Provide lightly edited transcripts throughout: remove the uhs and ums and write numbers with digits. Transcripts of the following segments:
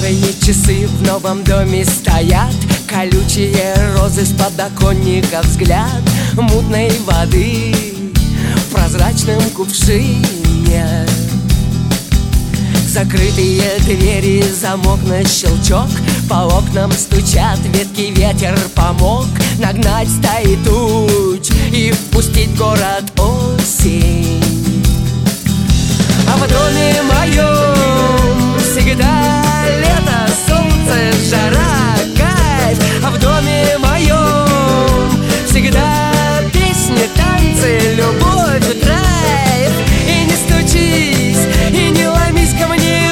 Старые часы в новом доме стоят, колючие розы с подоконника, взгляд мутной воды в прозрачном кувшине. Закрытые двери, замок на щелчок, по окнам стучат ветки, ветер помог нагнать стаи туч и впустить в город осень. А в доме моем всегда лето, солнце, жара, кайф. А в доме моем всегда песни, танцы, любовь, драйв. И не стучись, и не ломись ко мне,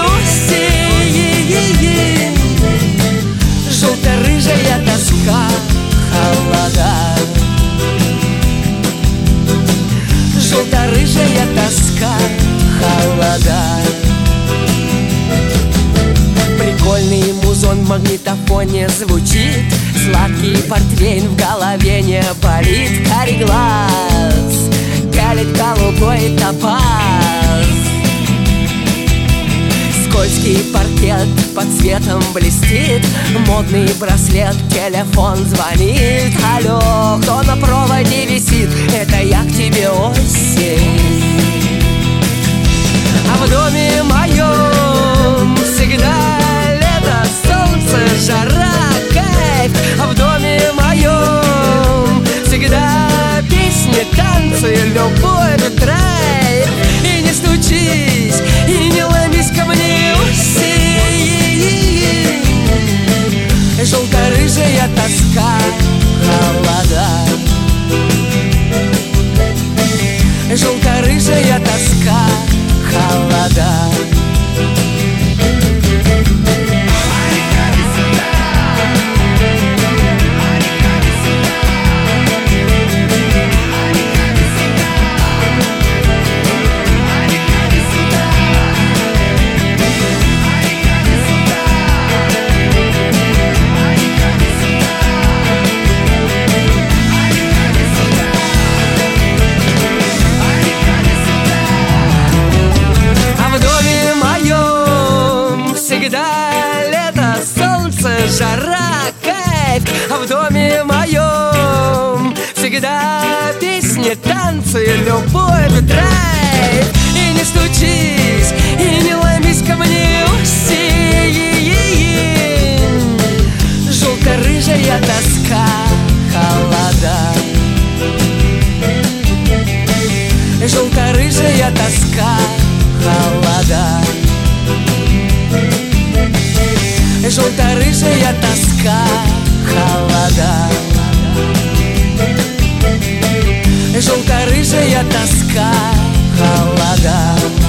осень. Желто-рыжая тоска, холода. Желто-рыжая тоска, холода. Прикольный музон в магнитофоне звучит, сладкий портвейн в голове не болит. Карий глаз пялит голубой топаз. Скользкий паркет под светом блестит, модный браслет, телефон звонит. Алло, кто на проводе висит? Это я к тебе, осень. А в доме моем всегда лето, солнце, жара, кайф. А в доме моем всегда песни, танцы, любовь, драйв. И не стучись, и не ломись ко мне, осень. Желто-рыжая тоска, холода. Желто-рыжая тоска, холода. Жара, кайф. А в доме моем всегда песни, танцы, любовь, драйв. И не стучись, и не ломись ко мне, осень. Желто-рыжая тоска, холода. Желто-рыжая тоска, холода. Желто-рыжая тоска, холода. Желто-рыжая тоска, холода.